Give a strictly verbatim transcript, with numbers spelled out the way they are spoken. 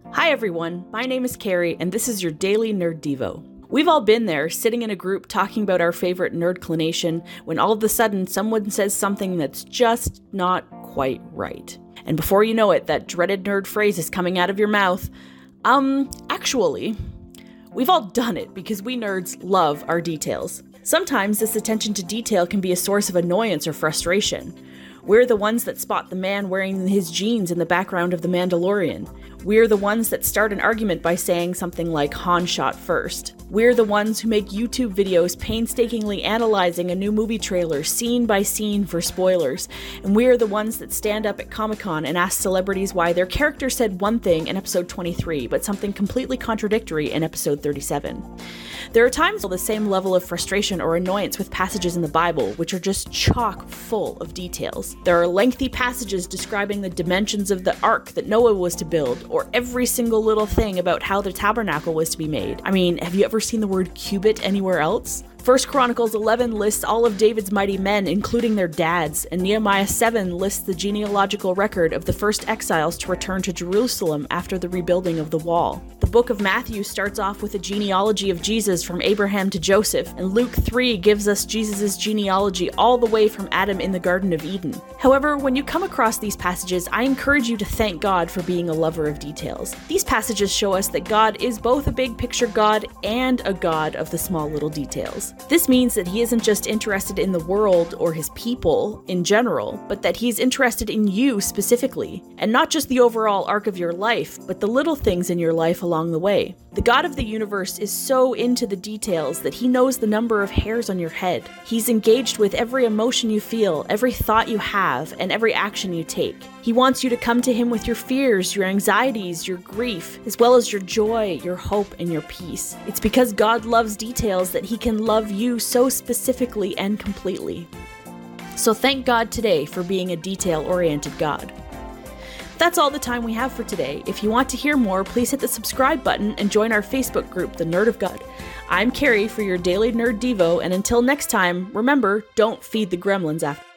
Hi everyone, my name is Carrie, and this is your Daily Nerd Devo. We've all been there, sitting in a group talking about our favorite nerdclination, when all of a sudden someone says something that's just not quite right. And before you know it, that dreaded nerd phrase is coming out of your mouth. Um, actually, we've all done it because we nerds love our details. Sometimes this attention to detail can be a source of annoyance or frustration. We're the ones that spot the man wearing his jeans in the background of The Mandalorian. We're the ones that start an argument by saying something like Han shot first. We're the ones who make YouTube videos painstakingly analyzing a new movie trailer scene by scene for spoilers. And we're the ones that stand up at Comic-Con and ask celebrities why their character said one thing in episode twenty-three, but something completely contradictory in episode thirty-seven. There are times the same level of frustration or annoyance with passages in the Bible, which are just chock full of details. There are lengthy passages describing the dimensions of the ark that Noah was to build, or every single little thing about how the tabernacle was to be made. I mean, have you ever seen the word cubit anywhere else? First Chronicles eleven lists all of David's mighty men, including their dads, and Nehemiah seven lists the genealogical record of the first exiles to return to Jerusalem after the rebuilding of the wall. The book of Matthew starts off with a genealogy of Jesus from Abraham to Joseph, and Luke three gives us Jesus' genealogy all the way from Adam in the Garden of Eden. However, when you come across these passages, I encourage you to thank God for being a lover of details. These passages show us that God is both a big picture God and a God of the small little details. This means that he isn't just interested in the world or his people in general, but that he's interested in you specifically, and not just the overall arc of your life, but the little things in your life along the way. The God of the universe is so into the details that he knows the number of hairs on your head. He's engaged with every emotion you feel, every thought you have, and every action you take. He wants you to come to him with your fears, your anxieties, your grief, as well as your joy, your hope, and your peace. It's because God loves details that he can love you so specifically and completely. So thank God today for being a detail-oriented God. That's all the time we have for today. If you want to hear more, please hit the subscribe button and join our Facebook group, The Nerd of God. I'm Carrie for your Daily Nerd Devo, and until next time, remember, don't feed the gremlins after.